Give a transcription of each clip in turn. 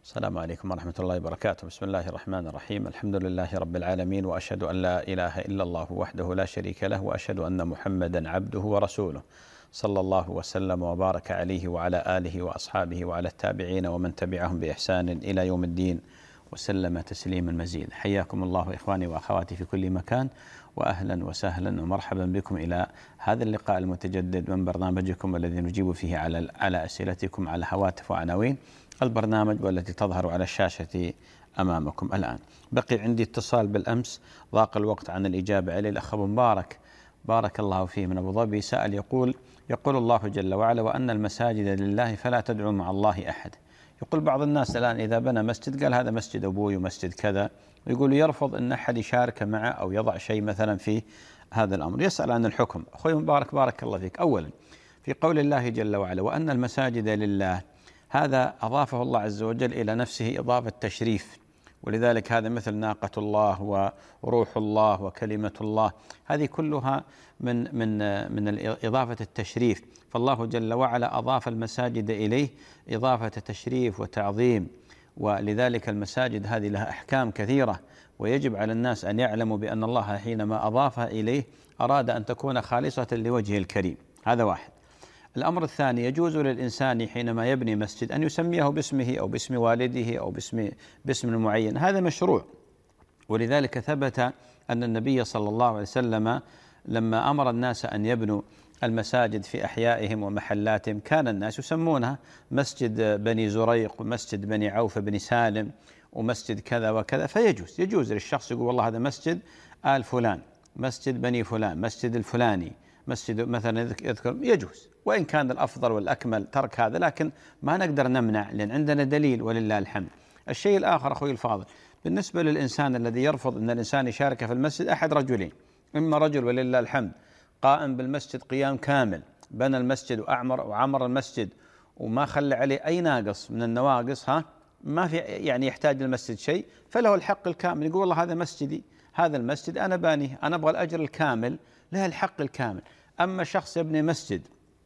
السلام عليكم ورحمة الله وبركاته. بسم الله الرحمن الرحيم. الحمد لله رب العالمين، وأشهد أن لا إله إلا الله وحده لا شريك له، وأشهد أن محمدا عبده ورسوله، صلى الله وسلم وبارك عليه وعلى آله وأصحابه وعلى التابعين ومن تبعهم بإحسان إلى يوم الدين وسلم تسليما مزيدا. حياكم الله إخواني وأخواتي في كل مكان، وأهلا وسهلا ومرحبا بكم إلى هذا اللقاء المتجدد من برنامجكم الذي نجيب فيه على أسئلتكم على هواتف وعناوين البرنامج والتي تظهر على الشاشة أمامكم الآن. بقي عندي اتصال بالأمس، ضاق الوقت عن الإجابة عليه. الأخ أبو مبارك بارك الله فيه من أبو ظبي سأل يقول الله جل وعلا: وأن المساجد لله فلا تدعوا مع الله أحد. يقول بعض الناس الآن إذا بنى مسجد قال هذا مسجد أبوي ومسجد كذا، ويقول يرفض أن أحد يشارك معه أو يضع شيء مثلا في هذا الأمر. يسأل عن الحكم. أخوي مبارك بارك الله فيك، أولا في قول الله جل وعلا: وأن المساجد لله، هذا أضافه الله عز وجل إلى نفسه إضافة تشريف، ولذلك هذا مثل ناقة الله وروح الله وكلمة الله، هذه كلها من إضافة التشريف. فالله جل وعلا أضاف المساجد إليه إضافة تشريف وتعظيم، ولذلك المساجد هذه لها أحكام كثيرة، ويجب على الناس أن يعلموا بأن الله حينما أضافها إليه أراد أن تكون خالصة لوجهه الكريم. هذا واحد. الأمر الثاني: يجوز للإنسان حينما يبني مسجد أن يسميه باسمه أو باسم والده أو باسم معين، هذا مشروع. ولذلك ثبت أن النبي صلى الله عليه وسلم لما أمر الناس أن يبنوا المساجد في أحيائهم ومحلاتهم كان الناس يسمونها مسجد بني زريق ومسجد بني عوف بن سالم ومسجد كذا وكذا. يجوز للشخص يقول والله هذا مسجد آل فلان، مسجد بني فلان، مسجد الفلاني، مسجد مثلا يذكر، يجوز. وإن كان الأفضل والأكمل ترك هذا، لكن ما نقدر نمنع لأن عندنا دليل ولله الحمد. الشيء الآخر أخوي الفاضل، بالنسبة للإنسان الذي يرفض أن الإنسان يشارك في المسجد أحد رجلين: إما رجل ولله الحمد قائم بالمسجد قيام كامل، بنى المسجد وعمر المسجد وما خلى عليه أي ناقص من النواقص، ما في يعني يحتاج للمسجد شيء، فله الحق الكامل. يقول والله هذا مسجدي، هذا المسجد أنا بانيه، أنا أبغى الأجر الكامل، له الحق الكامل. أما شخص يبني مسجد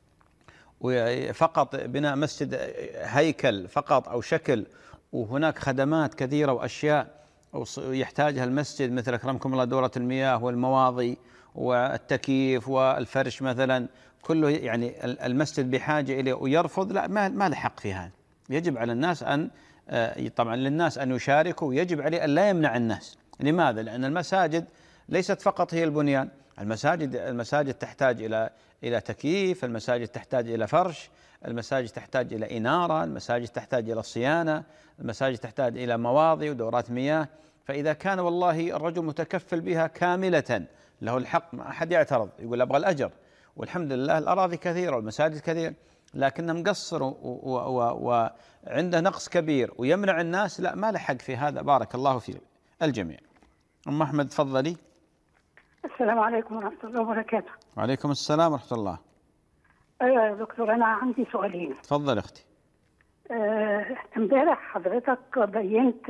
وفقط بناء مسجد هيكل فقط أو شكل، وهناك خدمات كثيرة وأشياء يحتاجها المسجد مثل أكرمكم الله دورة المياه والمواضي والتكييف والفرش مثلا، كله يعني المسجد بحاجة إليه، ويرفض، لا، ما له حق في هذا. يجب على الناس طبعا للناس أن يشاركوا، ويجب عليه أن لا يمنع الناس. لماذا؟ لأن المساجد ليست فقط هي البنيان، المساجد تحتاج إلى تكييف، المساجد تحتاج إلى فرش، المساجد تحتاج إلى إنارة، المساجد تحتاج إلى صيانة، المساجد تحتاج إلى مواضي ودورات مياه. فإذا كان والله الرجل متكفل بها كاملة له الحق، ما أحد يعترض، يقول أبغى الأجر. والحمد لله الأراضي كثيرة والمساجد كثير، لكنه مقصر وعنده نقص كبير ويمنع الناس، لا، ما له حق في هذا. بارك الله في الجميع. أم أحمد تفضلي. السلام عليكم ورحمة الله وبركاته. وعليكم السلام ورحمة الله. أيوة يا دكتور، أنا عندي سؤالين. تفضل أختي. امبارح حضرتك بينت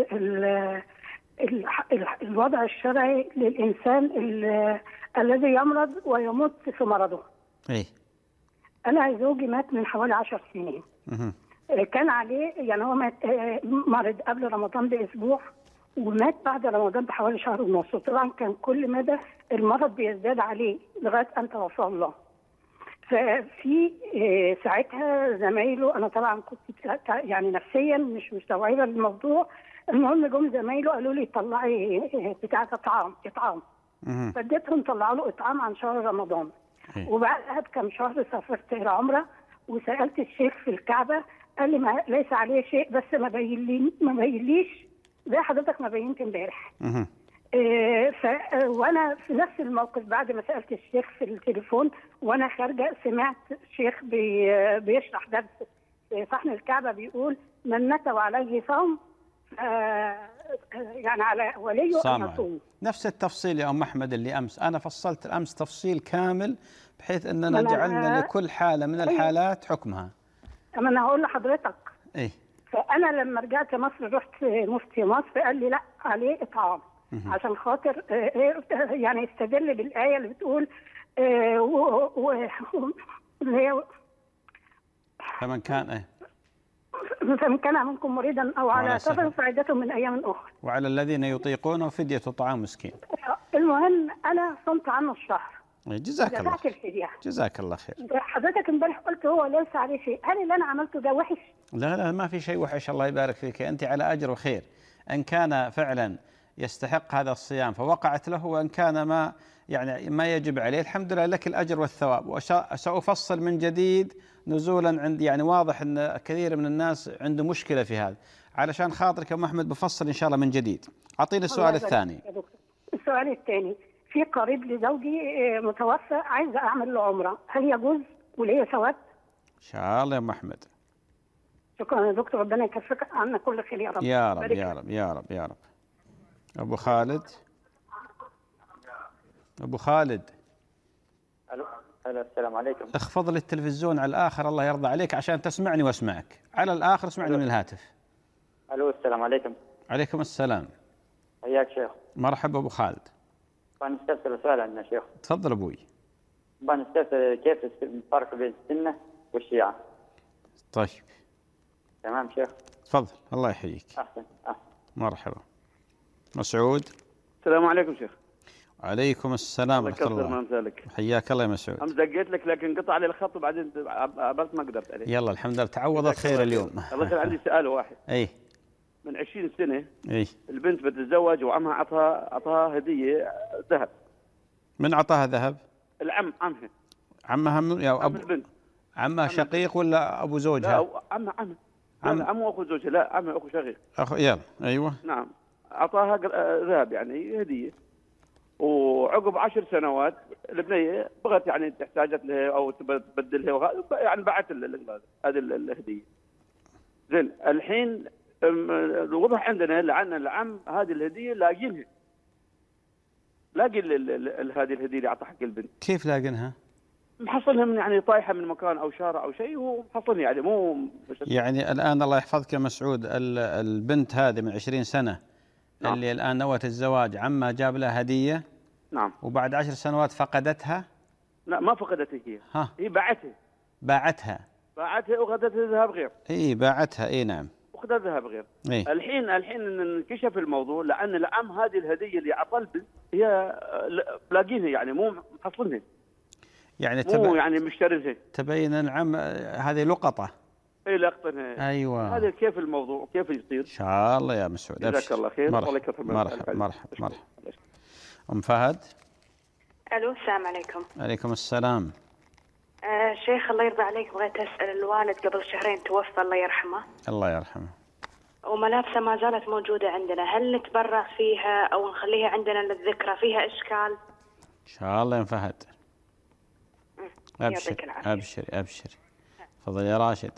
الوضع الشرعي للإنسان الذي يمرض ويموت في مرضه. إيه؟ أنا زوجي مات من حوالي 10 سنين. كان عليه، يعني هو مات مرض قبل رمضان بأسبوع، ومات بعد رمضان بحوالي شهر ونص. طبعا كان كل مدى المرض بيزداد عليه لغايه ان توفاه الله. ففي ساعتها زمايله، انا طبعا كنت يعني نفسيا مش مستوعبه الموضوع. المهم جم زمايله قالوا لي طلعي بتاعه اطعام. فاديتهم طلعوا له اطعام عن شهر رمضان. وبعدها بكم شهر سافرت الى عمره، وسالت الشيخ في الكعبه، قال لي ليس عليه شيء، بس ما بينليش زي حضرتك ما بينت امبارح. وانا في نفس الموقف بعد ما سالت الشيخ في التليفون وانا خارجه، سمعت شيخ بيشرح درس في صحن الكعبه، بيقول من مات وعليه صوم يعني على وليه ان يصوم. نفس التفصيل يا ام احمد اللي امس انا فصلت الامس تفصيل كامل، بحيث اننا جعلنا لكل حاله من الحالات حكمها. اما انا هقول لحضرتك. ايه؟ فانا لما رجعت مصر رحت مفتي مصر، قال لي لا عليه اطعام، عشان خاطر يعني استدل بالايه اللي بتقول فمن كان فمن كان منكم مريضا أو على وعلى سفر سفر. فعدة من أيام أخرى. وعلى الذين يطيقونه فدية طعام مسكين. المهم أنا صمت عنه الشهر، جزاك الله دفعت خير. الفدية. جزاك الله خير. حضرتك امبارح قلت هو ليس عليه شيء، هل اللي أنا عملته ده وحش؟ لا لا، ما في شيء وحش، الله يبارك فيك، أنت على أجر وخير. إن كان فعلا يستحق هذا الصيام فوقعت له، وإن كان ما يعني ما يجب عليه، الحمد لله لك الأجر والثواب. وسأفصل من جديد نزولا عند، يعني واضح أن كثير من الناس عنده مشكلة في هذا، علشان خاطرك يا أم أحمد بفصل إن شاء الله من جديد. أعطيني السؤال الله يبارك الثاني. فيك يا دكتور. السؤال الثاني، في قريب لزوجي متوفى، عايزة أعمل له عمرة، هل يجوز وليه ثواب؟ إن شاء الله يا أم أحمد. شكرا يا دكتور، ربنا يكفيك عنا كل خير يا رب. يا رب بارك يا رب يا رب يا رب. أبو خالد. أبو خالد. الو السلام عليكم. اخفض لي التلفزيون على الآخر الله يرضى عليك عشان تسمعني واسمعك، على الآخر اسمعني من الهاتف. الو السلام عليكم. عليكم السلام. حياك شيخ. مرحبا أبو خالد. بنستفسر سؤال عندنا شيخ. تفضل أبوي. بنستفسر كيف الفرق بين السنة والشيعة. طيب تمام شيخ. تفضل الله يحييك. أحسن. مرحبا. مسعود. السلام عليكم شيخ. عليكم السلام ورحمة الله الله. امثالك. حياك الله يا مسعود. أمس دقيت لك لكن قطع لي الخط وبعدين عبرت ما قدرت عليه. يلا الحمد لله تعوضت خير اليوم. الله كان عندي سؤال واحد. أي من 20 سنة أي. البنت بتتزوج وعمها عطاها هدية ذهب. من أعطاها ذهب؟ العم عمها. عمها من يا عم أبو؟ البنت. عمها شقيق ولا أبو لا زوجها؟ عمها عم. لا عمه أخو زوجها، لا عمها أخو شقيق. أخو يلا أيوه. نعم عطاها ذهب يعني هدية، وعقب 10 سنوات البنية بغت يعني احتاجت لها أو تبدلها يعني باعت هذه الهدية. زين الحين الوضح عندنا لعن العم هذه الهديه لاقينها، لاقي هذه الهديه اللي اعطاها حق البنت. كيف لاقنها؟ محصلها من يعني طايحه من مكان او شارع او شيء ومحصلها يعني مو يعني الان الله يحفظك يا مسعود، البنت هذه من 20 سنه نعم. اللي الان نوت الزواج عمها جاب لها هديه. نعم. وبعد 10 سنوات فقدتها. لا ما فقدتها هي. هي باعتها. باعتها واخذت ذهب غير. اي باعتها اي نعم. واخذت ذهب غير. إيه؟ الحين انكشف الموضوع لان العم هذه الهديه اللي اعطى البنت هي لاقينها يعني مو محصلها. يعني مو يعني مشتريها. تبين العم هذه لقطه. اي لقطه. ايوه. هذا كيف الموضوع كيف يصير؟ ان شاء الله يا مسعود. جزاك الله خير. مرحبا. ام فهد. الو السلام عليكم. عليكم السلام. شيخ الله يرضى عليك، بغيت اسال الوالد قبل شهرين توفى الله يرحمه. الله يرحمه. وملابسه ما زالت موجوده عندنا، هل نتبرع فيها او نخليها عندنا للذكرى؟ فيها اشكال؟ ان شاء الله يا ام فهد. يعطيك العافيه. ابشري. تفضل يا راشد.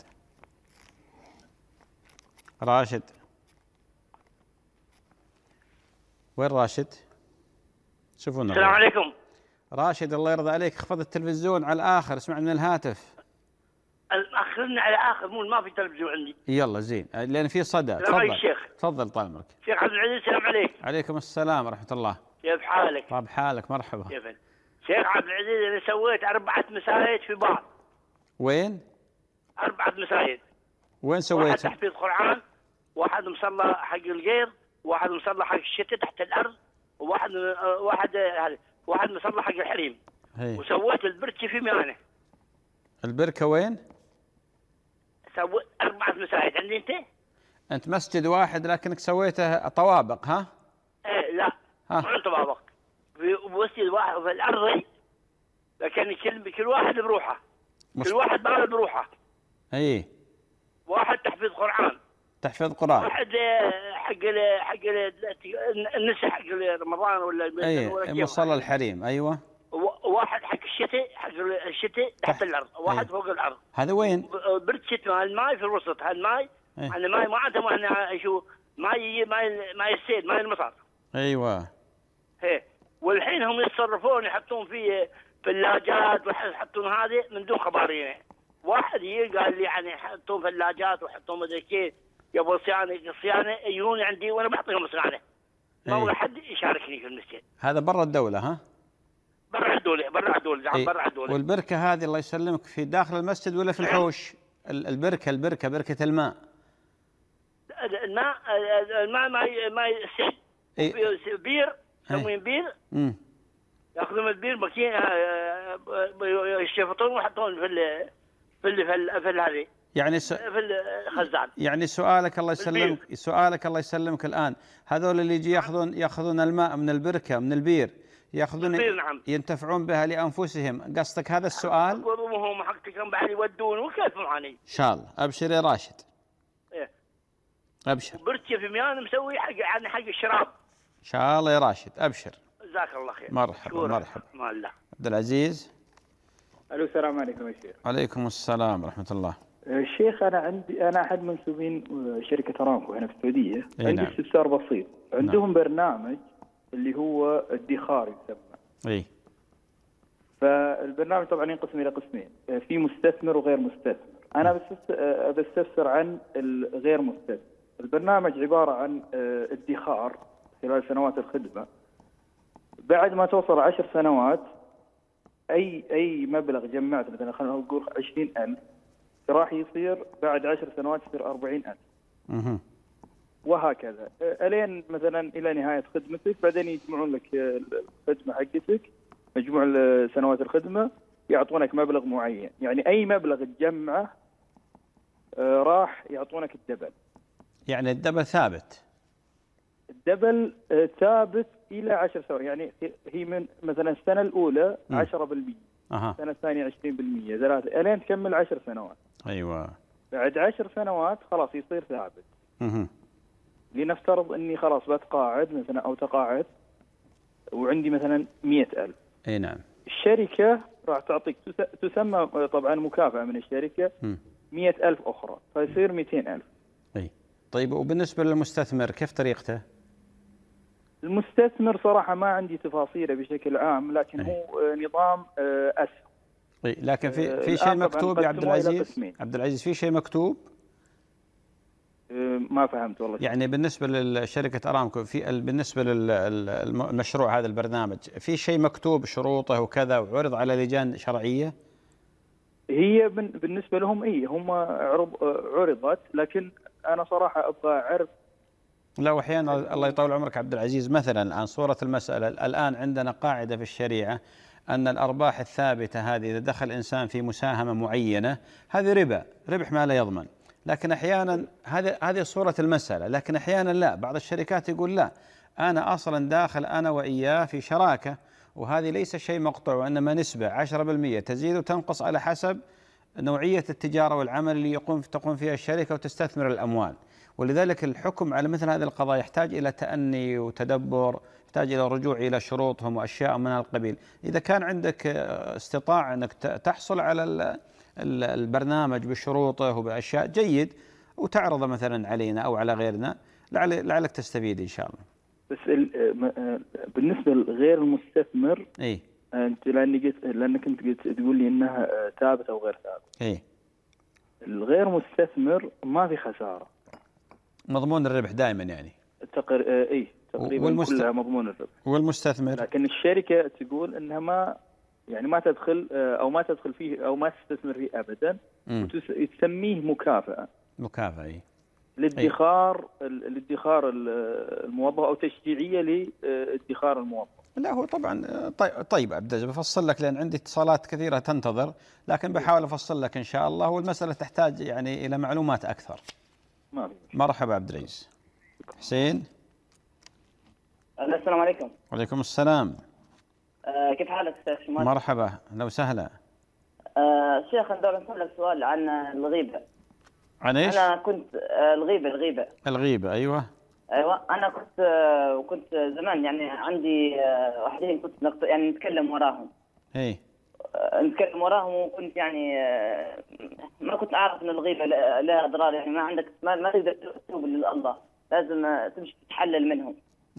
وين راشد؟ شوفونا. السلام عليكم. راشد الله يرضى عليك اخفض التلفزيون على الآخر، اسمع من الهاتف. اخرنا على اخر، مو ما في تلفزيون عندي. يلا زين لأن في صدى. تفضل الشيخ. تفضل طال عمرك. شيخ عبد العزيز السلام عليك. عليكم السلام ورحمة الله. كيف حالك؟ طاب حالك مرحبا. كيف شيخ عبد العزيز؟ انا سويت 4 مساجد في بعض. وين؟ 4 مساجد. وين سويت؟ واحد تحفيظ قرآن، واحد مصلى حق الغير، واحد مصلى حق الشتاء تحت الارض، واحد مصلى حق الحريم. هي. وسويت البركه في ميانه. البركه وين؟ سويت 4 مساجد عندي انت مسجد واحد لكنك سويته طوابق ها؟ ايه لا مو طوابق، في مسجد واحد في الارض، لكن كل واحد بروحه. كل واحد بلد بروحه. اي. واحد تحفيظ قرآن. واحد حق النساء حق رمضان ولا اي مصلى الحريم. ايوه. واحد حق الشتاء تحت الارض، واحد فوق الارض. هذا وين؟ بركة الماء في الوسط. هالماء الماء ما عندهم احنا شو ماء السيل، ماء المطر. ايوه. هي. والحين هم يتصرفون يحطون فيه ثلاجات ويحطون هذه من دون خبرينه. واحد قال لي يعني يحطون ثلاجات ويحطون مدري كيف، يبغى صيانه يجون عندي وانا بعطيهم صيانه. ما ابغى حد يشاركني في المسجد. هذا برا الدوله ها؟ برا الدوله. والبركه هذه الله يسلمك في داخل المسجد ولا في الحوش؟ البركه بركه الماء الماء ما يسد. بير يسمون بير، ياخذون من البير ماكينه يشفطون ويحطون في هذه يعني في الخزان. يعني سؤالك الله يسلمك الآن، هذول اللي يجي ياخذون الماء من البركة من البير ياخذون نعم. ينتفعون بها لأنفسهم، قصدك هذا السؤال؟ وهم حقتهم بعد يودون وكيف معاني. إن شاء الله. أبشر يا راشد. إيه. أبشر. برتي في ميان مسوي حق الشراب. إن شاء الله يا راشد، أبشر. جزاك الله خير. مرحبا. مع الله. عبد العزيز. الو السلام عليكم يا شيخ. عليكم السلام ورحمة الله. الشيخ أنا أحد منسوبين شركة أرامكو هنا في السعودية. عندي نعم. استفسار بسيط. عندهم برنامج اللي هو ادخار يسمى. إي. فالبرنامج طبعا ينقسم إلى قسمين، في مستثمر وغير مستثمر. أنا بستفسر عن الغير مستثمر. البرنامج عبارة عن ادخار خلال سنوات الخدمة. بعد ما توصل 10 سنوات أي مبلغ جمعت، مثلا خلينا نقول 20,000، راح يصير بعد 10 سنوات يصير 40,000. وهكذا الين مثلا الى نهايه خدمتك، بعدين يجمعون لك الخدمه حقتك، مجموع سنوات الخدمه، يعطونك مبلغ معين. يعني اي مبلغ تجمعه راح يعطونك الدبل. يعني الدبل ثابت؟ الدبل ثابت الى 10 سنوات. يعني هي من مثلا السنه الاولى 10%، السنه الثانيه 20%، ثلاثه الين تكمل 10 سنوات. ايوه. بعد 10 سنوات خلاص يصير ثابت. لنفترض اني خلاص بتقاعد مثلا او تقاعد وعندي مثلا 100,000. اي نعم. الشركه راح تعطيك تسمى طبعا مكافاه من الشركه 100,000 اخرى، فيصير 200,000. اي. طيب وبالنسبه للمستثمر كيف طريقته؟ المستثمر صراحه ما عندي تفاصيله بشكل عام، لكن هو نظام اسهم. طيب لكن في شيء مكتوب يا عبد العزيز؟ عبد العزيز في شيء مكتوب؟ ما فهمت والله. يعني بالنسبه لشركه ارامكو بالنسبه للمشروع هذا البرنامج، في شيء مكتوب شروطه وكذا وعرض على لجان شرعيه؟ هي بالنسبه لهم هم عرضت، لكن انا صراحه ابغى اعرف. لا، واحيانا الله يطول عمرك عبد العزيز، مثلا الان صوره المساله الان عندنا قاعده في الشريعه ان الارباح الثابته هذه اذا دخل انسان في مساهمه معينه هذه ربح ما لا يضمن. لكن احيانا هذه صوره المساله، لكن احيانا لا، بعض الشركات يقول لا، انا اصلا داخل انا واياه في شراكه، وهذه ليس شيء مقطوع، وانما نسبه 10% تزيد وتنقص على حسب نوعيه التجاره والعمل اللي تقوم فيها الشركه وتستثمر الاموال. ولذلك الحكم على مثل هذه القضايا يحتاج الى تأني وتدبر، يحتاج الى الرجوع الى شروطهم واشياء من هذا القبيل. اذا كان عندك استطاعه انك تحصل على البرنامج بشروطه وباشياء جيد وتعرضه مثلا علينا او على غيرنا، لعلك تستفيد ان شاء الله. بس بالنسبه لغير المستثمر، اي انت لانك انت قلت تقول لي انها ثابته او غير ثابته. اي. الغير مستثمر ما في خساره، مضمون الربح دائما يعني. تقريبا كلها مضمون الربح. والمستثمر لكن الشركه تقول انها ما تدخل او ما تدخل فيه او ما تستثمر فيه ابدا، وتسميه مكافاه. مكافاه لادخار الموظف او تشجيعيه لادخار الموظف. لا هو طبعا طيب عبد العزيز بفصل لك لان عندي اتصالات كثيره تنتظر، لكن بحاول افصل لك ان شاء الله، والمساله تحتاج يعني الى معلومات اكثر. مرحبا عبد العزيز. حسين. السلام عليكم. وعليكم السلام. كيف حالك استاذ شمال؟ مرحبا، لو سهلا. شيخ انا اسالك سؤال عن الغيبه. عن ايش؟ انا كنت الغيبه ايوه. انا كنت زمان يعني عندي واحدين كنت يعني نتكلم وراهم. نتكلم وراهم، وكنت يعني ما كنت اعرف ان الغيبه لها اضرار، يعني ما تقدر تتوب لله، لازم تمشي تتحلل منهم.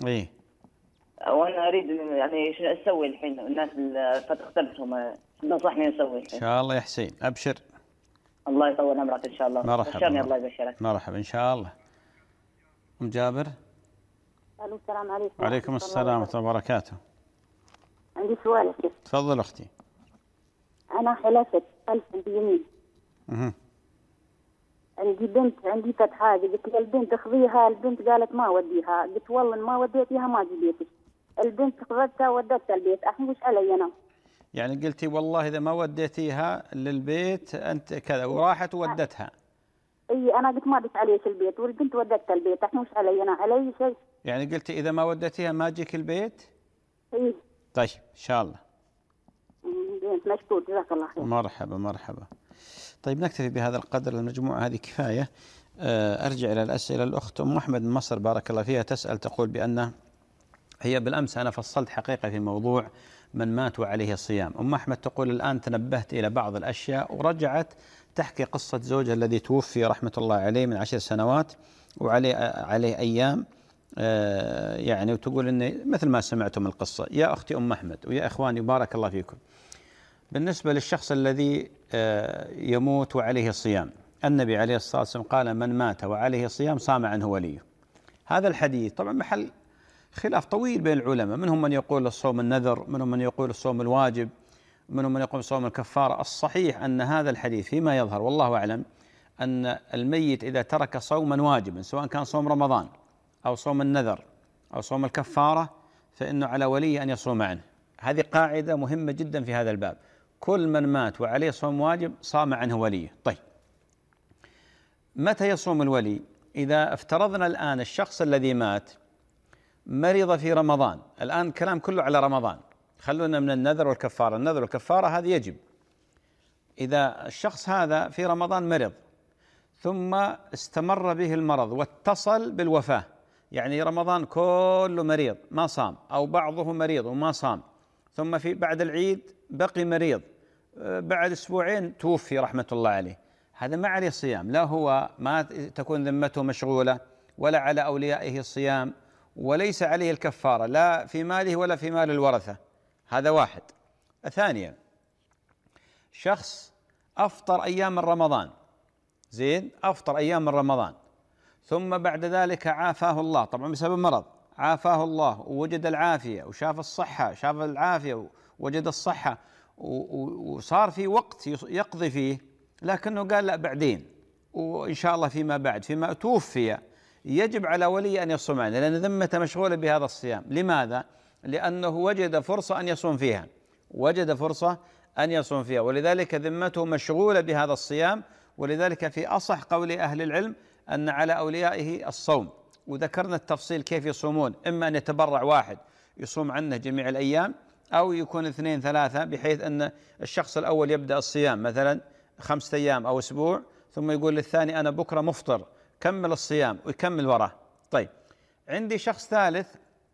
وانا اريد يعني شو اسوي الحين؟ الناس فتختلفهم، نصحني اسوي الحين. ان شاء الله يا حسين، ابشر. الله يطول عمرك ان شاء الله. مرحبا. الله يبشرك. مرحبا ان شاء الله. ام جابر. السلام عليكم. وعليكم السلام ورحمه الله وبركاته. عندي سؤال يا شيخ. تفضل اختي. انا حلفت 1000 بيمين. عندي بنت، عندي فت حاجة، قلت لها البنت اخذيها، البنت قالت ما وديها، قلت والله ما وديتيها ما جبيتك. البنت اخذتها ودتها البيت، الحين وش علي أنا؟ يعني قلتي والله إذا ما وديتيها للبيت أنت كذا، وراحت وودتها. اي انا قلت ما دش عليك البيت، والبنت ودتها البيت، الحين وش علي انا؟ علي شيء؟ يعني قلتي إذا ما وديتيها ما أجيك البيت؟ اي. طيب إن شاء الله. مشكور، جزاك الله خير. مرحبا مرحبا. طيب نكتفي بهذا القدر، المجموعة هذه كفاية. أرجع إلى الأسئلة. الأخت أم أحمد من مصر بارك الله فيها تسأل، تقول بأن هي بالأمس أنا فصلت حقيقة في موضوع من مات وعليه صيام. أم أحمد تقول الآن تنبهت إلى بعض الأشياء، ورجعت تحكي قصة زوجها الذي توفي رحمة الله عليه من 10 سنوات وعليه أيام، يعني وتقول إن مثل ما سمعتم القصة. يا أختي أم أحمد ويا إخواني بارك الله فيكم، بالنسبة للشخص الذي يموت وعليه صيام، النبي عليه الصلاة والسلام قال من مات وعليه صيام صام عنه وليه. هذا الحديث طبعا محل خلاف طويل بين العلماء، منهم من يقول الصوم النذر، منهم من يقول الصوم الواجب، منهم من يقول صوم الكفارة. الصحيح أن هذا الحديث فيما يظهر والله أعلم أن الميت إذا ترك صوما واجبا سواء كان صوم رمضان أو صوم النذر أو صوم الكفارة فإنه على ولي أن يصوم عنه. هذه قاعدة مهمة جدا في هذا الباب، كل من مات وعليه صوم واجب صام عنه وليه. طيب متى يصوم الولي؟ إذا افترضنا الآن الشخص الذي مات مرض في رمضان، الآن الكلام كله على رمضان، خلونا من النذر والكفارة. النذر والكفارة هذا يجب. إذا الشخص هذا في رمضان مرض ثم استمر به المرض واتصل بالوفاة، يعني رمضان كله مريض ما صام، أو بعضه مريض وما صام، ثم في بعد العيد بقي مريض، بعد أسبوعين توفي رحمة الله عليه، هذا ما عليه صيام، لا هو ما تكون ذمته مشغولة ولا على أوليائه الصيام، وليس عليه الكفارة لا في ماله ولا في مال الورثة. هذا واحد. ثانيا، شخص أفطر أيام رمضان، زين، أفطر أيام رمضان ثم بعد ذلك عافاه الله، طبعا بسبب مرض، عافاه الله ووجد العافية وشاف الصحة، شاف العافية ووجد الصحة وصار في وقت يقضي فيه، لكنه قال لا بعدين وإن شاء الله فيما بعد، فيما توفي، يجب على ولي أن يصوم عنه لأن ذمته مشغولة بهذا الصيام. لماذا؟ لأنه وجد فرصة أن يصوم فيها، وجد فرصة أن يصوم فيها، ولذلك ذمته مشغولة بهذا الصيام. ولذلك في أصح قول أهل العلم أن على أوليائه الصوم، وذكرنا التفصيل كيف يصومون، إما أن يتبرع واحد يصوم عنه جميع الأيام، أو يكون 2 3 بحيث أن الشخص الأول يبدأ الصيام مثلا 5 أيام أو أسبوع، ثم يقول للثاني أنا بكرة مفطر كمل الصيام ويكمل وراه. طيب عندي شخص ثالث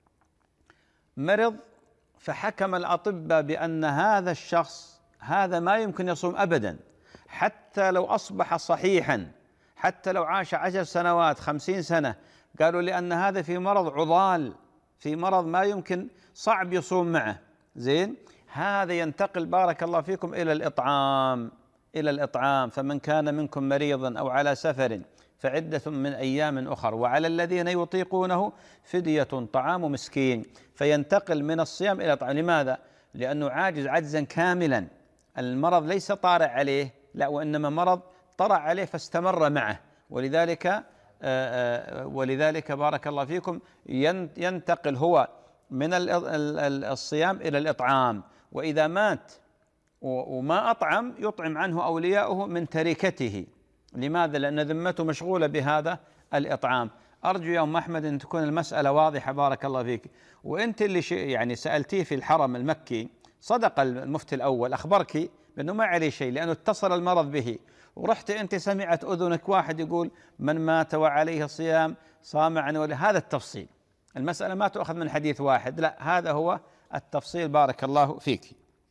مرض فحكم الأطباء بأن هذا الشخص هذا ما يمكن يصوم أبدا، حتى لو أصبح صحيحا، حتى لو عاش 10 سنوات 50 سنة، قالوا لأن هذا في مرض عضال، في مرض ما يمكن، صعب يصوم معه، زين، هذا ينتقل بارك الله فيكم إلى الإطعام، إلى الإطعام. فمن كان منكم مريضا أو على سفر فعدة من أيام أخر وعلى الذين يطيقونه فدية طعام مسكين، فينتقل من الصيام إلى الطعام. لماذا؟ لأنه عاجز عجزا كاملا، المرض ليس طارئ عليه، لا، وإنما مرض طرأ عليه فاستمر معه، ولذلك بارك الله فيكم ينتقل هو من الصيام إلى الإطعام. وإذا مات وما أطعم يطعم عنه أولياؤه من تركته. لماذا؟ لأن ذمته مشغولة بهذا الإطعام. أرجو يا أم أحمد أن تكون المسألة واضحة بارك الله فيك. وأنت اللي يعني سألتيه في الحرم المكي، صدق المفتي الأول، أخبرك بأنه ما عليه شيء لأنه اتصل المرض به، ورحت أنت سمعت أذنك واحد يقول من مات وعليه صيام صام عنه، هذا التفصيل. المسألة ما تؤخذ من حديث واحد، لا، هذا هو التفصيل بارك الله فيك.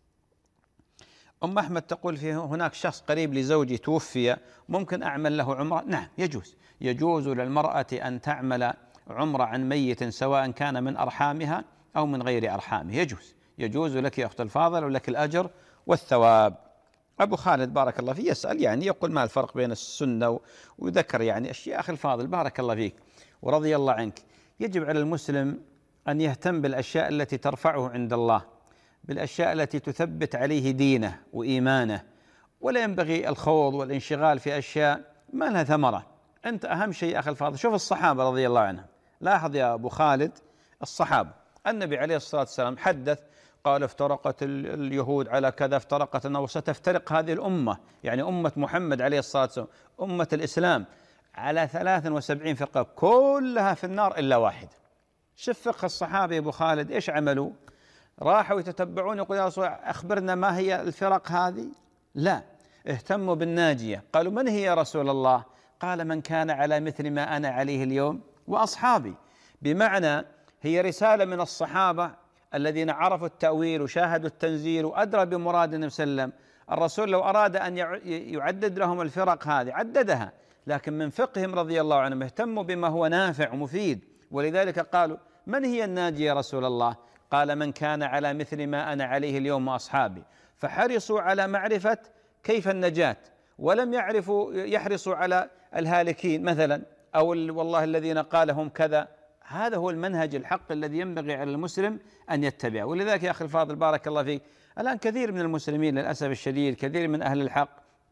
أم أحمد تقول هناك شخص قريب لزوجي توفي، ممكن أعمل له عمرة؟ نعم يجوز للمرأة أن تعمل عمرة عن ميت سواء كان من أرحامها أو من غير أرحامه، يجوز لك يا أخت الفاضل، ولك الأجر والثواب. أبو خالد بارك الله فيه يسأل، يعني يقول ما الفرق بين السنة، وذكر يعني أشياء. أخي الفاضل بارك الله فيك ورضي الله عنك، يجب على المسلم أن يهتم بالأشياء التي ترفعه عند الله، بالأشياء التي تثبت عليه دينه وإيمانه، ولا ينبغي الخوض والانشغال في أشياء ما لها ثمرة. أنت أهم شيء أخي الفاضل شوف الصحابة رضي الله عنهم، لاحظ يا أبو خالد الصحابة، النبي عليه الصلاة والسلام حدث قال افترقت اليهود على كذا، افترقت وستفترق هذه الأمة، يعني أمة محمد عليه الصلاة والسلام أمة الإسلام على 73 فرقة كلها في النار إلا واحد. شوف فقه الصحابة يا أبو خالد إيش عملوا؟ راحوا يتتبعون يقول يا رسول الله أخبرنا ما هي الفرق هذه؟ لا، اهتموا بالناجية. قالوا من هي يا رسول الله؟ قال من كان على مثل ما أنا عليه اليوم وأصحابي. بمعنى هي رسالة من الصحابة الذين عرفوا التأويل وشاهدوا التنزيل وأدرى بمراد النبي صلى الله عليه وسلم. الرسول لو أراد أن يعدد لهم الفرق هذه عددها، لكن من فقههم رضي الله عنهم اهتموا بما هو نافع ومفيد، ولذلك قالوا من هي الناجية يا رسول الله؟ قال من كان على مثل ما أنا عليه اليوم وأصحابي. فحرصوا على معرفة كيف النجاة، ولم يحرصوا على الهالكين مثلا، أو والله الذين قالهم كذا. هذا هو المنهج الحق الذي ينبغي على المسلم أن يتبعه. ولذلك يا أخي الفاضل بارك الله فيك، الآن كثير من المسلمين للأسف الشديد، كثير من أهل الحق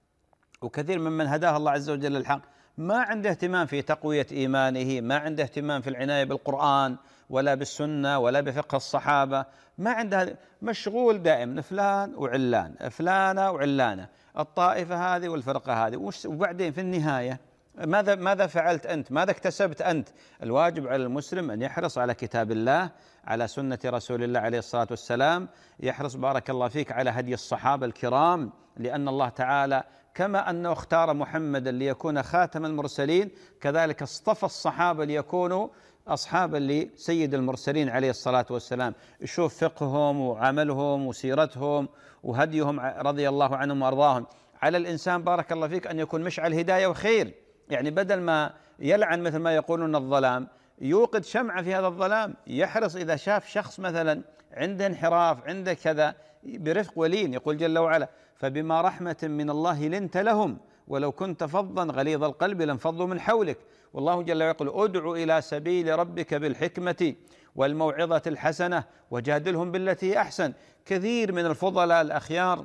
وكثير ممن هداه الله عز وجل للحق ما عنده اهتمام في تقوية إيمانه، ما عنده اهتمام في العناية بالقرآن ولا بالسنة ولا بفقه الصحابة، ما عنده، مشغول دائما فلان وعلان، فلانة وعلانة، الطائفة هذه والفرقة هذه، وبعدين في النهاية ماذا فعلت أنت؟ ماذا اكتسبت أنت؟ الواجب على المسلم أن يحرص على كتاب الله، على سنة رسول الله عليه الصلاة والسلام، يحرص بارك الله فيك على هدي الصحابة الكرام، لأن الله تعالى كما أنه اختار محمدا ليكون خاتم المرسلين كذلك اصطفى الصحابة ليكونوا أصحابا لسيد المرسلين عليه الصلاة والسلام. شوف فقههم وعملهم وسيرتهم وهديهم رضي الله عنهم وأرضاهم. على الإنسان بارك الله فيك أن يكون مشعل هداية وخير، يعني بدل ما يلعن مثل ما يقولون الظلام يوقد شمعة في هذا الظلام، يحرص إذا شاف شخص مثلا عنده انحراف عنده كذا برفق ولين. يقول جل وعلا فبما رحمة من الله لنت لهم ولو كنت فظا غليظ القلب لانفضوا من حولك. والله جل وعلا يقول ادع إلى سبيل ربك بالحكمة والموعظة الحسنة وجادلهم بالتي هي أحسن. كثير من الفضلاء الأخيار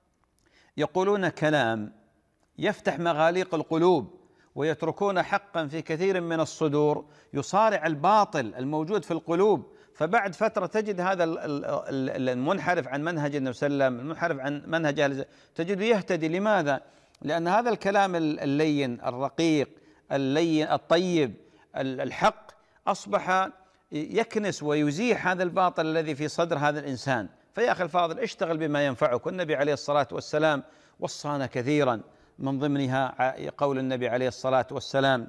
يقولون كلام يفتح مغاليق القلوب ويتركون حقا في كثير من الصدور يصارع الباطل الموجود في القلوب، فبعد فترة تجد هذا المنحرف عن منهج النبي صلى الله عليه وسلم، المنحرف عن منهج تجده يهتدي. لماذا؟ لأن هذا الكلام اللين الرقيق اللين الطيب الحق أصبح يكنس ويزيح هذا الباطل الذي في صدر هذا الإنسان. فيا أخي الفاضل اشتغل بما ينفعك، والنبي عليه الصلاة والسلام وصانا كثيرا، من ضمنها قول النبي عليه الصلاة والسلام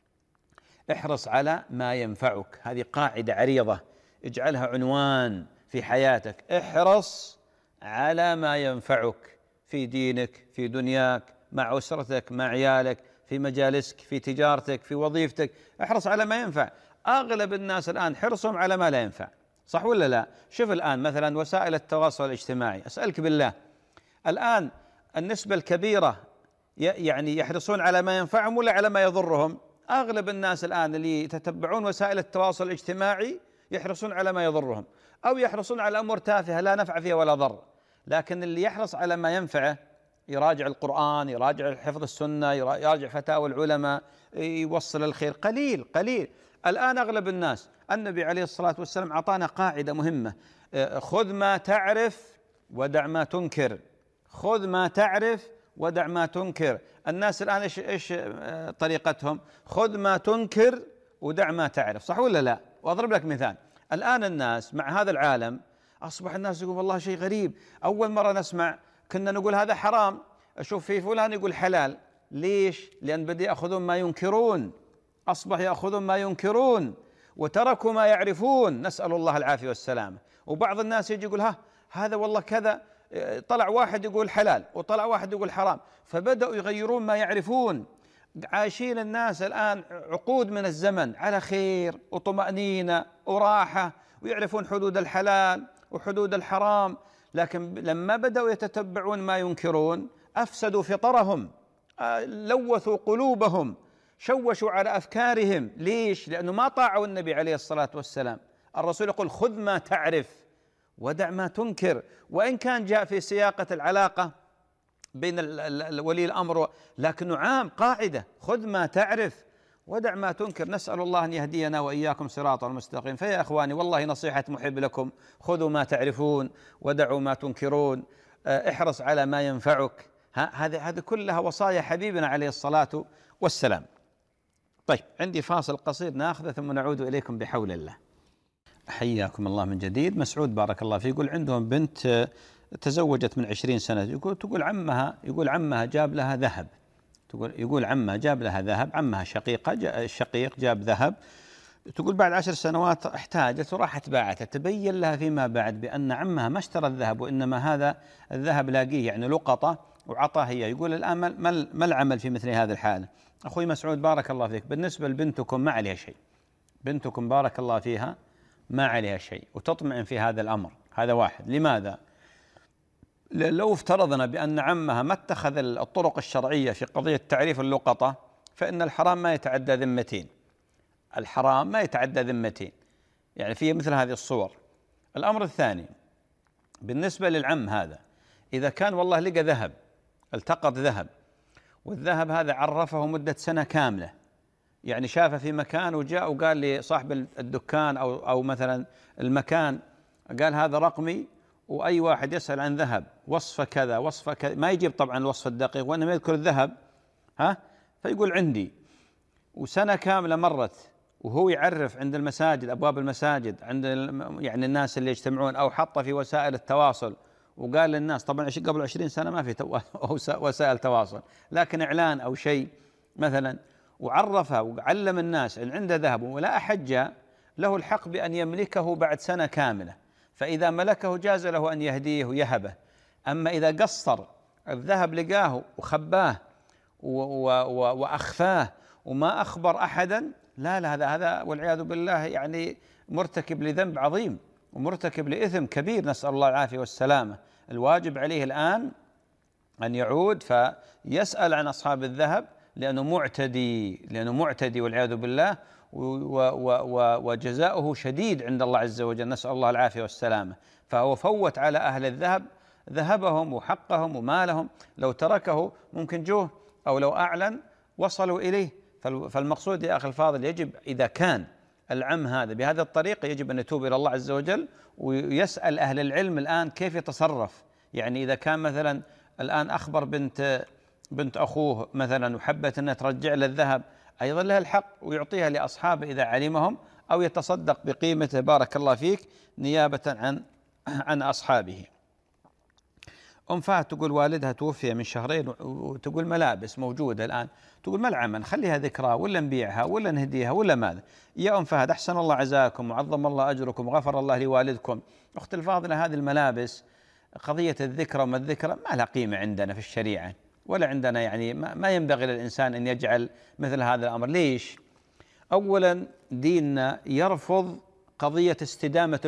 احرص على ما ينفعك. هذه قاعدة عريضة اجعلها عنوان في حياتك، احرص على ما ينفعك في دينك في دنياك مع أسرتك مع عيالك في مجالسك في تجارتك في وظيفتك، احرص على ما ينفع. أغلب الناس الآن حرصهم على ما لا ينفع، صح ولا لا؟ شوف الآن مثلا وسائل التواصل الاجتماعي، أسألك بالله الآن النسبة الكبيرة يعني يحرصون على ما ينفعهم ولا على ما يضرهم؟ أغلب الناس الآن اللي يتتبعون وسائل التواصل الاجتماعي يحرصون على ما يضرهم، أو يحرصون على أمور تافهة لا نفع فيها ولا ضر. لكن اللي يحرص على ما ينفعه يراجع القرآن، يراجع حفظ السنة، يراجع فتاوى العلماء، يوصل الخير، قليل قليل. الآن أغلب الناس، النبي عليه الصلاة والسلام أعطانا قاعدة مهمة، خذ ما تعرف ودع ما تنكر، خذ ما تعرف ودع ما تنكر. الناس الآن إيش طريقتهم؟ خذ ما تنكر ودع ما تعرف، صح ولا لا؟ وأضرب لك مثال، الآن الناس مع هذا العالم أصبح الناس يقول والله شيء غريب، أول مرة نسمع كنا نقول هذا حرام، أشوف في فلان يقول حلال. ليش؟ لأن بدأ يأخذون ما ينكرون، أصبح يأخذون ما ينكرون وتركوا ما يعرفون، نسأل الله العافية والسلامة. وبعض الناس يجي يقول هذا والله كذا، طلع واحد يقول حلال وطلع واحد يقول حرام، فبدأوا يغيرون ما يعرفون. عايشين الناس الآن عقود من الزمن على خير وطمأنينة وراحة، ويعرفون حدود الحلال وحدود الحرام، لكن لما بدأوا يتتبعون ما ينكرون أفسدوا فطرهم، لوثوا قلوبهم، شوشوا على أفكارهم. ليش؟ لأنه ما طاعوا النبي عليه الصلاة والسلام. الرسول يقول خذ ما تعرف ودع ما تنكر، وإن كان جاء في سياقة العلاقة بين ولي الأمر، لكنه عام قاعدة: خذ ما تعرف ودع ما تنكر. نسأل الله أن يهدينا وإياكم صراطا مستقيم. فيا إخواني والله نصيحة محب لكم: خذوا ما تعرفون ودعوا ما تنكرون، احرص على ما ينفعك. هذه كلها وصايا حبيبنا عليه الصلاة والسلام. طيب، عندي فاصل قصير ناخذه ثم نعود إليكم بحول الله. حياكم الله من جديد. مسعود بارك الله فيه يقول عندهم بنت تزوجت من 20 سنة، يقول عمها جاب لها ذهب، يقول عمها جاب لها ذهب، عمها الشقيق جاب ذهب، تقول بعد 10 سنوات احتاجت وراحت باعته. تبين لها فيما بعد بأن عمها ما اشترى الذهب، وإنما هذا الذهب لاقيه يعني لقطة وعطاه إياه. يقول الآن ما العمل في مثل هذه الحالة؟ أخوي مسعود بارك الله فيك، بالنسبة لبنتكم ما عليها شيء، بنتكم بارك الله فيها ما عليها شيء، وتطمئن في هذا الأمر. هذا واحد. لماذا؟ لو افترضنا بأن عمها ما اتخذ الطرق الشرعية في قضية تعريف اللقطة، فإن الحرام ما يتعدى ذمتين، الحرام ما يتعدى ذمتين، يعني في مثل هذه الصور. الأمر الثاني بالنسبة للعم هذا، إذا كان والله لقى ذهب، التقط ذهب، والذهب هذا عرفه مدة سنة كاملة، يعني شافه في مكان وجاء وقال لصاحب الدكان أو مثلا المكان، قال هذا رقمي، وأي واحد يسأل عن ذهب وصفه كذا وصفه كذا، ما يجيب طبعا الوصف الدقيق وإنما يذكر الذهب، فيقول عندي، وسنة كاملة مرت وهو يعرف عند المساجد، أبواب المساجد، عند يعني الناس اللي يجتمعون، أو حطه في وسائل التواصل وقال للناس. طبعا قبل 20 سنة ما في وسائل تواصل، لكن إعلان أو شيء مثلا، وعرفه وعلم الناس أن عنده ذهب ولا أحج، له الحق بأن يملكه بعد سنة كاملة. فإذا ملكه جاز له أن يهديه ويهبه. أما إذا قصر الذهب لقاه وخباه وأخفاه وما أخبر أحدا، لا هذا والعياذ بالله يعني مرتكب لذنب عظيم ومرتكب لإثم كبير، نسأل الله العافية والسلامة. الواجب عليه الآن أن يعود فيسأل عن أصحاب الذهب، لأنه معتدي والعياذ بالله، وجزاؤه شديد عند الله عز وجل، نسأل الله العافية والسلامة. فهو فوت على أهل الذهب ذهبهم وحقهم ومالهم، لو تركه ممكن جوه، أو لو أعلن وصلوا إليه. فالمقصود يا أخي الفاضل، يجب إذا كان العم هذا بهذه الطريقة يجب أن يتوب إلى الله عز وجل ويسأل أهل العلم الآن كيف يتصرف. يعني إذا كان مثلا الآن أخبر بنت أخوه مثلا وحبت أنها ترجع له الذهب، أيضا لها الحق ويعطيها لأصحابه إذا علمهم، أو يتصدق بقيمته بارك الله فيك نيابة عن أصحابه. أم فهد تقول والدها توفي من شهرين، وتقول ملابس موجودة الآن، تقول ما العمل، نخليها ذكرى ولا نبيعها ولا نهديها ولا ماذا؟ يا أم فهد أحسن الله عزاكم وعظم الله أجركم وغفر الله لوالدكم. أخت الفاضلة، هذه الملابس قضية الذكرى وما الذكرى ما لها قيمة عندنا في الشريعة، ولا عندنا يعني ما ينبغي للإنسان أن يجعل مثل هذا الأمر. ليش؟ أولا ديننا يرفض قضية استدامة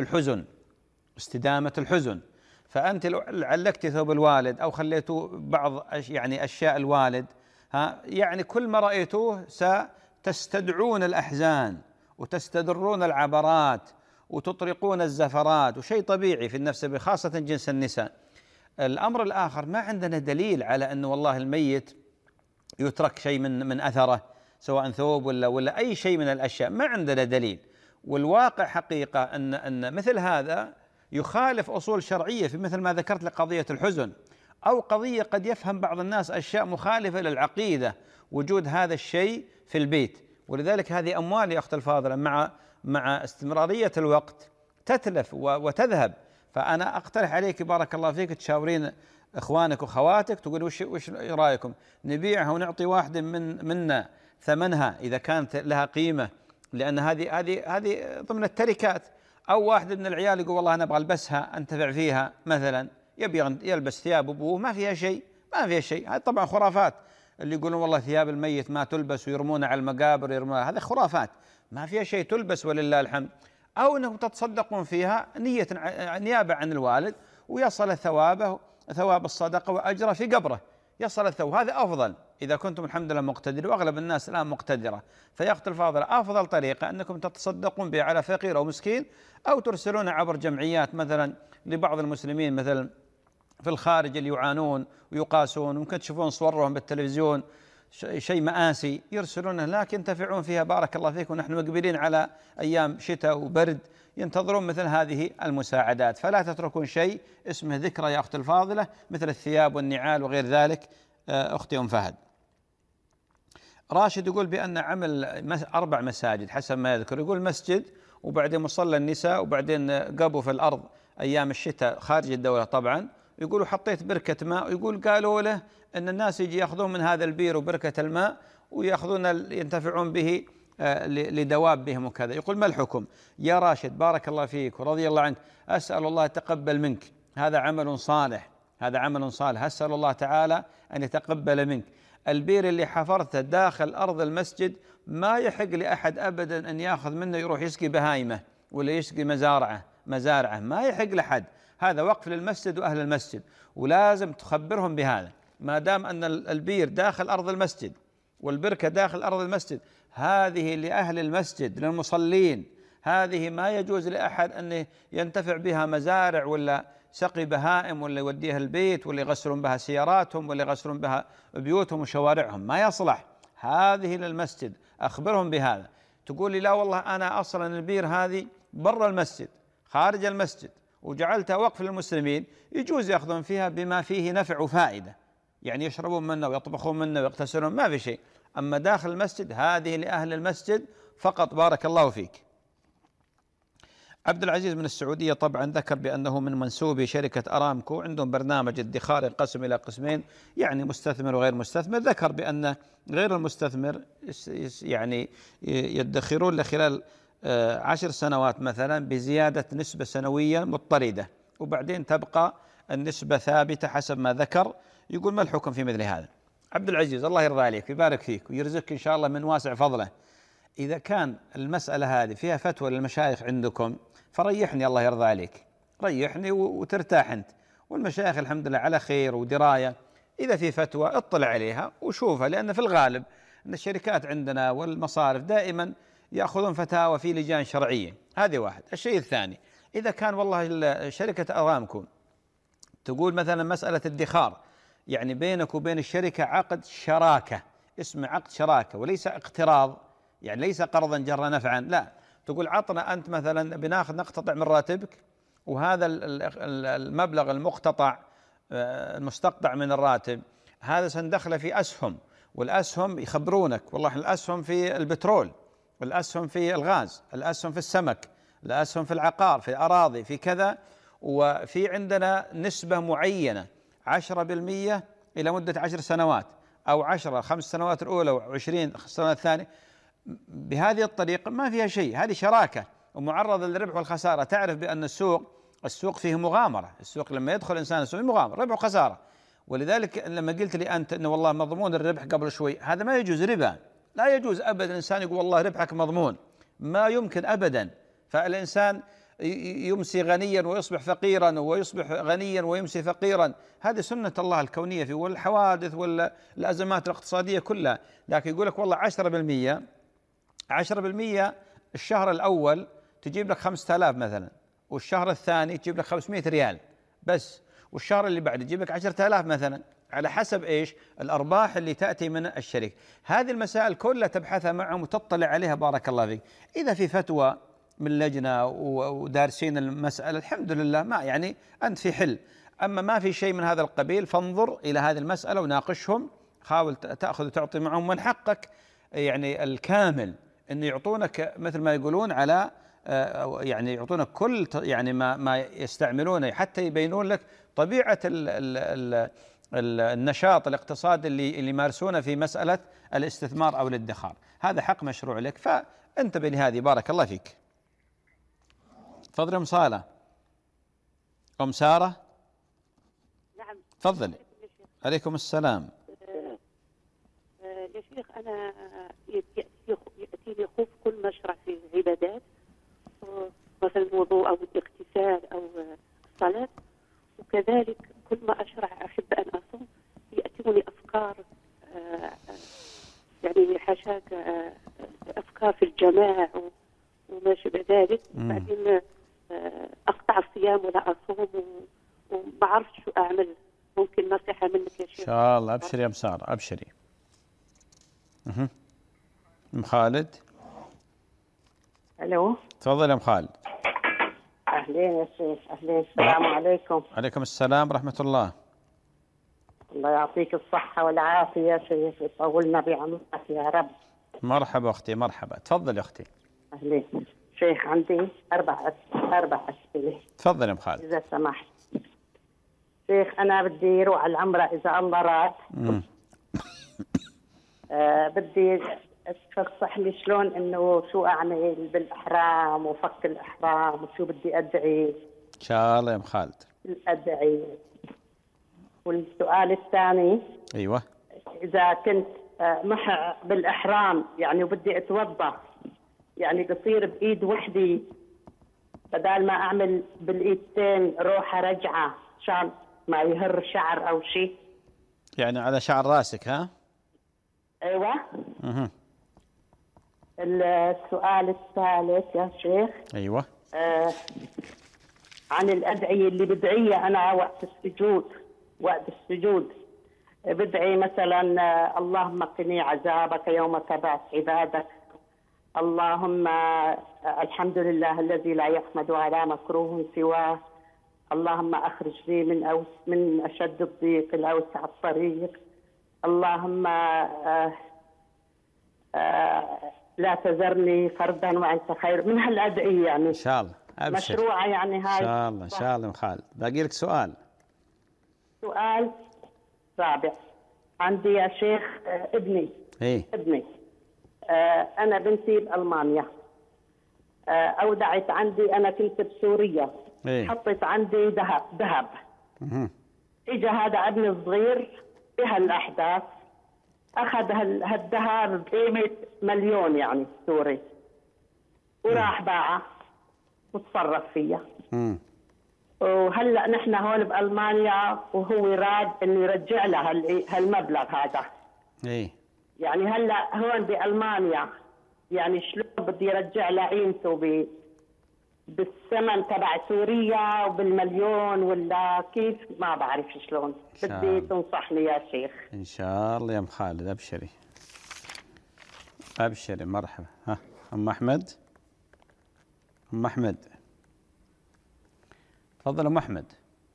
الحزن. فأنت لو علقت ثوب الوالد أو خليته بعض يعني أشياء الوالد، يعني كل ما رأيتوه ستستدعون الأحزان وتستدرون العبرات وتطرقون الزفرات، وشيء طبيعي في النفس خاصة جنس النساء. الأمر الآخر، ما عندنا دليل على أن والله الميت يترك شيء من أثره، سواء ثوب ولا أي شيء من الأشياء، ما عندنا دليل. والواقع حقيقة أن مثل هذا يخالف أصول شرعية، في مثل ما ذكرت لقضية الحزن، أو قضية قد يفهم بعض الناس أشياء مخالفة للعقيدة وجود هذا الشيء في البيت. ولذلك هذه أموال يا أخت الفاضلة مع استمرارية الوقت تتلف وتذهب. فأنا أقترح عليك بارك الله فيك تشاورين إخوانك وخواتك، تقول وش رأيكم نبيعها ونعطي واحد منا ثمنها إذا كانت لها قيمة، لأن هذه ضمن التركات. أو واحد من العيال يقول والله أنا أبغى ألبسها أنتفع فيها مثلا، يبي يلبس ثياب أبوه ما فيها شيء. هذه طبعا خرافات. اللي يقولون والله ثياب الميت ما تلبس ويرمونها على المقابر هذه خرافات، ما فيها شيء تلبس ولله الحمد. أو أنكم تتصدقون فيها نيابة عن الوالد، ويصل ثواب الصدقة وأجره في قبره، يصل الثواب. هذا أفضل إذا كنتم الحمد لله مقتدرين، وأغلب الناس الآن مقتدرة. فيا أخت الفاضلة، أفضل طريقة أنكم تتصدقون بها على فقير أو مسكين، أو ترسلون عبر جمعيات مثلا لبعض المسلمين مثلا في الخارج اللي يعانون ويقاسون، ممكن تشوفون صورهم بالتلفزيون شيء مآسي يرسلونه، لكن ينتفعون فيها. بارك الله فيكم. نحن مقبلين على أيام شتاء وبرد، ينتظرون مثل هذه المساعدات. فلا تتركون شيء اسمه ذكرى يا أختي الفاضلة، مثل الثياب والنعال وغير ذلك. أختي أم فهد. راشد يقول بأن عمل 4 مساجد حسب ما يذكر، يقول مسجد وبعدين مصلى النساء وبعدين قبوا في الأرض أيام الشتاء خارج الدولة طبعا، يقولوا حطيت بركة ماء، ويقول قالوا له أن الناس يجي يأخذون من هذا البير وبركة الماء ويأخذون ينتفعون به لدوابهم وكذا. يقول ما الحكم؟ يا راشد بارك الله فيك ورضي الله عنك، أسأل الله يتقبل منك، هذا عمل صالح، هذا عمل صالح، أسأل الله تعالى أن يتقبل منك. البير اللي حفرته داخل أرض المسجد ما يحق لأحد أبدا أن يأخذ منه يروح يسقي بهايمه ولا يسقي مزارعه، ما يحق لحد، هذا وقف للمسجد وأهل المسجد، ولازم تخبرهم بهذا. ما دام أن البير داخل أرض المسجد والبركة داخل أرض المسجد، هذه لأهل المسجد للمصلين، هذه ما يجوز لأحد أن ينتفع بها مزارع ولا سقي بهائم ولا يوديها البيت ولا يغسلون بها سياراتهم ولا يغسلون بها بيوتهم وشوارعهم، ما يصلح، هذه للمسجد. أخبرهم بهذا. تقول لي لا والله أنا أصلا البير هذه برا المسجد خارج المسجد وجعلتها وقف للمسلمين، يجوز يأخذون فيها بما فيه نفع وفائدة، يعني يشربون منه ويطبخون منه ويغتسلون، ما في شيء. أما داخل المسجد هذه لأهل المسجد فقط. بارك الله فيك. عبد العزيز من السعودية طبعا ذكر بأنه من منسوبي شركة أرامكو، عندهم برنامج ادخار ينقسم إلى قسمين، يعني مستثمر وغير مستثمر. ذكر بأن غير المستثمر يعني يدخرون لخلال 10 سنوات مثلا بزيادة نسبة سنوية مضطردة، وبعدين تبقى النسبة ثابتة حسب ما ذكر. يقول ما الحكم في مثل هذا؟ عبد العزيز الله يرضى عليك ويبارك فيك ويرزقك إن شاء الله من واسع فضله. إذا كان المسألة هذه فيها فتوى للمشايخ عندكم فريحني الله يرضى عليك، ريحني وترتاح أنت، والمشايخ الحمد لله على خير ودراية. إذا في فتوى اطلع عليها وشوفها، لأن في الغالب أن الشركات عندنا والمصارف دائما يأخذون فتاوى في لجان شرعية. هذه واحد. الشيء الثاني، إذا كان والله شركة أرامكو تقول مثلا مسألة ادخار، يعني بينك وبين الشركة عقد شراكة، اسمه عقد شراكة وليس اقتراض، يعني ليس قرضا جر نفعا، لا، تقول عطنا أنت مثلا بناخذ نقتطع من راتبك، وهذا المبلغ المقتطع المستقطع من الراتب هذا سندخله في أسهم، والأسهم يخبرونك والله الأسهم في البترول، والأسهم في الغاز، الأسهم في السمك، الأسهم في العقار، في الأراضي، في كذا، وفي عندنا نسبة معينة 10% إلى مدة 10 سنوات أو 10 5 سنوات الأولى و20 السنوات الثانية. بهذه الطريقة ما فيها شيء، هذه شراكة ومعرضة للربح والخسارة. تعرف بأن السوق فيه مغامرة، السوق لما يدخل إنسان السوق مغامرة ربح وخسارة. ولذلك لما قلت لي أنت أنه والله مضمون الربح قبل شوي، هذا ما يجوز، ربا، لا يجوز أبدا الإنسان يقول والله ربحك مضمون، ما يمكن أبدا. فالإنسان يمسي غنيا ويصبح فقيرا ويصبح غنيا ويمسي فقيرا، هذه سنة الله الكونية في والحوادث والأزمات الاقتصادية كلها. لكن يقول لك والله 10% الشهر الأول تجيب لك 5000 مثلا، والشهر الثاني تجيب لك 500 ريال بس، والشهر اللي بعده تجيب لك 10000 مثلا، على حسب إيش الأرباح اللي تأتي من الشركة. هذه المسائل كلها تبحثها معهم وتطلع عليها. بارك الله فيك. إذا في فتوى من لجنة ودارسين المسألة الحمد لله، ما يعني أنت في حل. أما ما في شيء من هذا القبيل فانظر إلى هذه المسألة وناقشهم، حاول تأخذ وتعطي معهم، من حقك يعني الكامل أن يعطونك مثل ما يقولون على يعني يعطونك كل يعني ما يستعملونه، حتى يبينون لك طبيعة النشاط الاقتصادي اللي يمارسونه في مسألة الاستثمار أو الادخار. هذا حق مشروع لك، فانتبه لهذه. بارك الله فيك. تفضل أم صالة. أم سارة. نعم تفضلي. عليكم السلام. يا شيخ أنا يأتيني خوف كل ما أشرع في عبادات، مثلا الوضوء أو الاغتسال أو الصلاة، وكذلك كل ما أشرع أحب أن أصوم يأتوني أفكار، يعني حاشاك أفكار في الجماع وما شابه ذلك، بعدين أقطع الصيام ولا أصوم وما بعرف شو أعمل. ممكن نصيحة منك يا شيخ؟ إن شاء الله. أبشري يا أم سارة، أبشري. أم خالد. ألو. تفضل يا أم خالد. أهلين يا شيخ. أهلين. السلام عليكم. عليكم السلام ورحمة الله. الله يعطيك الصحة والعافية يا شيخ، يطولنا بعمرك يا رب. مرحبا أختي، مرحبا. تفضل يا أختي. أهلين شيخ. عندي أربع أسئلة. تفضل يا أم خالد. إذا سمحت شيخ، أنا بدي أروح على العمرة إذا الله راد. بدي تفصح لي شلون إنه شو أعمل بالإحرام وفك الإحرام وشو بدي أدعي. إن شاء الله يا أم خالد. الأدعي. والسؤال الثاني. أيوة. إذا كنت مح بالإحرام يعني وبدي أتوضأ، يعني بصير بإيد وحدي بدل ما أعمل بالإيدتين روحة رجعة عشان ما يهر شعر أو شيء. يعني على شعر راسك ها؟ أيوة. السؤال الثالث يا شيخ. أيوة. عن الأدعية اللي بدعيها أنا وقت السجود. بدعي مثلا اللهم قني عذابك يوم تبعث عبادك، اللهم الحمد لله الذي لا يحمد على مكروه سواه، اللهم أخرج لي من أشد الضيق الأوسع الطريق، اللهم لا تذرني فردا وأنت خير. من هالأدعية يعني. إن شاء الله. أبشر. مشروعة يعني هاي. إن شاء الله إن شاء الله. خالد باقي لك سؤال. سؤال رابع عندي يا شيخ. ابني. أنا بنتي بألمانيا. أودعت عندي، أنا كنت بسوريا. حطت عندي ذهب. إجا هذا ابني الصغير بهالأحداث أخذ هالذهب بقيمة 1,000,000 يعني سوري، وراح باعه وتصرف فيها. وهلا نحن هون بألمانيا وهو راد انه يرجع لها هالمبلغ هذا. يعني هلا هون بألمانيا يعني شلون بدي يرجع لها قيمته بالثمن تبع سوريا وبال1,000,000 ولا كيف؟ ما بعرف شلون. بدي تنصحني يا شيخ. ان شاء الله يا ام خالد. ابشري ابشري. مرحبا. ها ام احمد. تفضل ام احمد.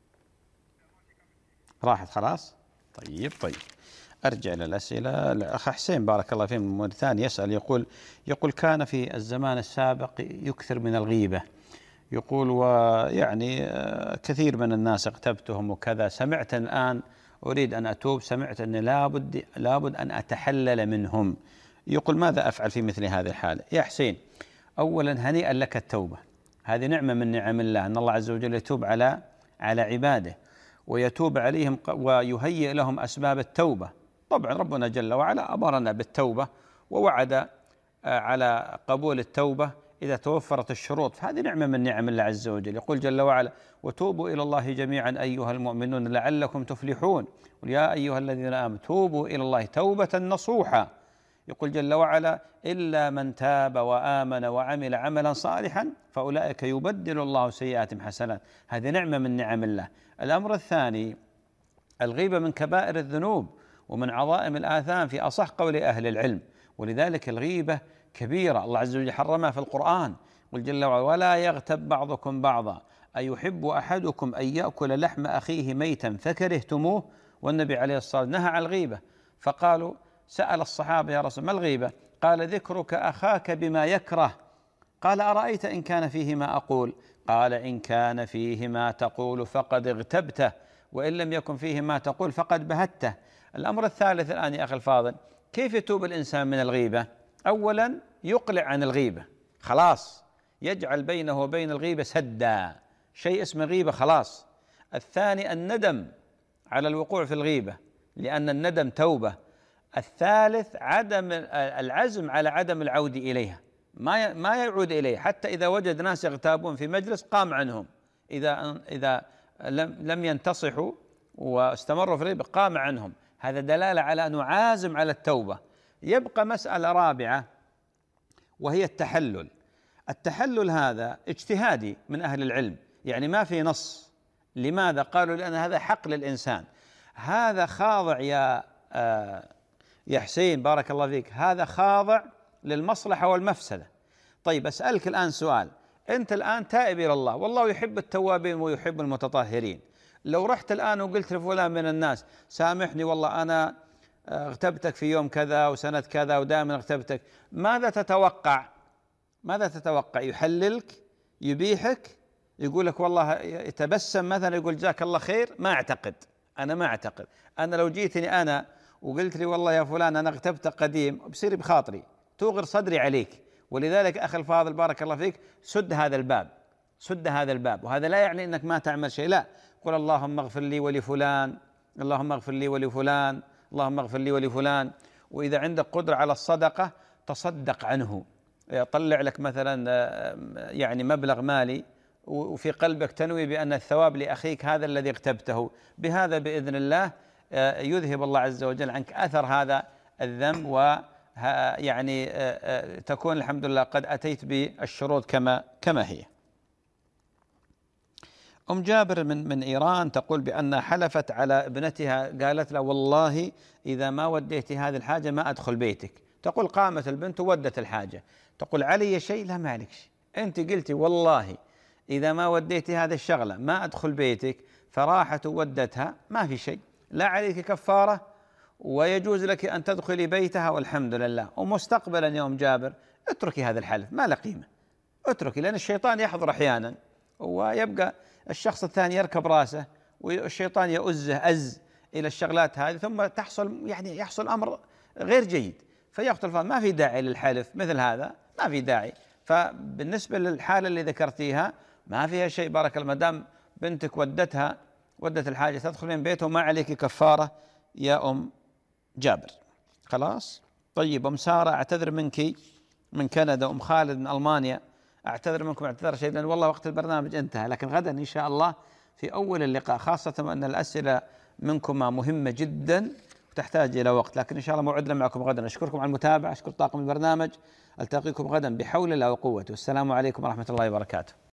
راحت خلاص؟ طيب ارجع للاسئله. الاخ حسين بارك الله فيه من موريتانيا يسال، يقول كان في الزمان السابق يكثر من الغيبه، يقول ويعني كثير من الناس اغتبتهم وكذا، سمعت الان اريد ان اتوب، سمعت اني لابد ان اتحلل منهم، يقول ماذا افعل في مثل هذه الحاله؟ يا حسين، اولا هنيئا لك التوبه، هذه نعمه من نعم الله، ان الله عز وجل يتوب على عباده ويتوب عليهم ويهيئ لهم اسباب التوبه. طبعا ربنا جل وعلا امرنا بالتوبه ووعد على قبول التوبه إذا توفرت الشروط، فهذه نعمة من نعم الله عز وجل. يقول جل وعلا وتوبوا إلى الله جميعا أيها المؤمنون لعلكم تفلحون، يا أيها الذين آمنوا توبوا إلى الله توبة نصوحا. يقول جل وعلا إلا من تاب وآمن وعمل عملا صالحا فأولئك يبدل الله سيئاتهم حسنات، هذه نعمة من نعم الله. الأمر الثاني، الغيبة من كبائر الذنوب ومن عظائم الآثام في أصح قول أهل العلم، ولذلك الغيبة كبيرة، الله عز وجل حرمها في القرآن، قل جل وعلا ولا يغتب بعضكم بعضا أيحب أحدكم أن يأكل لحم أخيه ميتا فكرهتموه، والنبي عليه الصلاة والسلام نهى عن الغيبة. فقالوا سأل الصحابة يا رسول ما الغيبة؟ قال ذكرك أخاك بما يكره. قال أرأيت إن كان فيه ما أقول؟ قال إن كان فيه ما تقول فقد اغتبته، وإن لم يكن فيه ما تقول فقد بهته. الأمر الثالث الآن يا أخي الفاضل، كيف يتوب الإنسان من الغيبة؟ أولا يقلع عن الغيبة، خلاص يجعل بينه وبين الغيبة سدا، شيء اسمه غيبة خلاص. الثاني الندم على الوقوع في الغيبة لأن الندم توبة. الثالث عدم العزم على عدم العود إليها، ما يعود إليه، حتى إذا وجد ناس يغتابون في مجلس قام عنهم، إذا لم ينتصحوا واستمروا في الغيبة قام عنهم، هذا دلالة على أنه عازم على التوبة. يبقى مسألة رابعة وهي التحلل. التحلل هذا اجتهادي من أهل العلم، يعني ما في نص لماذا؟ قالوا لأن هذا حق للإنسان. هذا خاضع يا حسين بارك الله فيك، هذا خاضع للمصلحة والمفسدة. طيب أسألك الآن سؤال، أنت الآن تائب إلى الله، والله يحب التوابين ويحب المتطهرين. لو رحت الآن وقلت لفلان من الناس سامحني والله أنا اغتبتك في يوم كذا وسنة كذا ودائما اغتبتك، ماذا تتوقع؟ ماذا تتوقع؟ يحللك؟ يبيحك؟ يقول لك والله يتبسم مثلا يقول جزاك الله خير؟ ما أعتقد، أنا ما أعتقد. أنا لو جيتني أنا وقلت لي والله يا فلان أنا اغتبتك قديم، بصير بخاطري، توغر صدري عليك. ولذلك أخي الفاضل بارك الله فيك، سد هذا الباب، سد هذا الباب. وهذا لا يعني أنك ما تعمل شيء، لا، قل اللهم اغفر لي ولفلان، اللهم اغفر لي ولفلان، اللهم اغفر لي ولفلان. وإذا عندك قدرة على الصدقة تصدق عنه، طلع لك مثلا يعني مبلغ مالي وفي قلبك تنوي بأن الثواب لأخيك هذا الذي اغتبته، بهذا بإذن الله يذهب الله عز وجل عنك أثر هذا الذنب، ويعني تكون الحمد لله قد أتيت بالشروط كما هي. أم جابر من إيران تقول بأن حلفت على ابنتها، قالت له والله إذا ما وديتي هذه الحاجة ما أدخل بيتك. تقول قامت البنت وودت الحاجة، تقول علي شيء؟ لا ما عليك شيء، أنت قلتي والله إذا ما وديتي هذه الشغلة ما أدخل بيتك، فراحت وودتها، ما في شيء، لا عليك كفارة ويجوز لك أن تدخلي بيتها والحمد لله. ومستقبلا يا أم جابر اتركي هذا الحلف، ما له قيمة، اتركي، لأن الشيطان يحضر أحيانا ويبقى الشخص الثاني يركب راسه والشيطان يؤزه إلى الشغلات هذه، ثم يحصل أمر غير جيد فيقتل. ما في داعي للحلف مثل هذا، ما في داعي. فبالنسبة للحالة اللي ذكرتيها ما فيها شيء بارك الله، ما دام بنتك ودت الحاجة تدخل من بيته ما عليك كفارة يا أم جابر. خلاص؟ طيب أم سارة أعتذر منك من كندا، أم خالد من ألمانيا أعتذر منكم اعتذار شديدا، لأن والله وقت البرنامج انتهى، لكن غدا إن شاء الله في أول اللقاء، خاصة أن الأسئلة منكم مهمة جدا وتحتاج إلى وقت، لكن إن شاء الله موعدنا معكم غدا. أشكركم على المتابعة، أشكر طاقم البرنامج، ألتقيكم غدا بحول الله وقوته. والسلام عليكم ورحمة الله وبركاته.